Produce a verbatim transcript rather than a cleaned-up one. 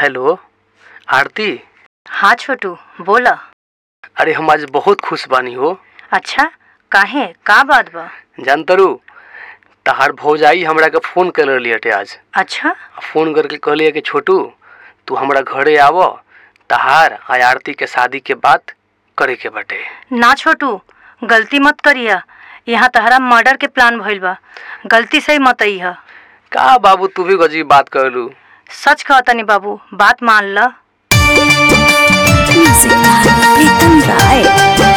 Hello आरती। हाँ छोटू बोला। अरे हम आज बहुत खुश बानी हो। अच्छा काहे का बात बा? जानतरू तहार भौजाई हमरा के फोन कर रही हटे आज। अच्छा फोन करके कहलिए कि छोटू तू हमरा घरे आव, तहार आ आरती के शादी के बात करे के बाटे। ना छोटू गलती मत करिया, यहाँ तहरा मर्डर के प्लान भइल बा, गलती से ही मत अइहा। का बाबू तू भी गजीब बात करलू। सच कहतनी बाबू, बात मान ल। प्रीतम राय।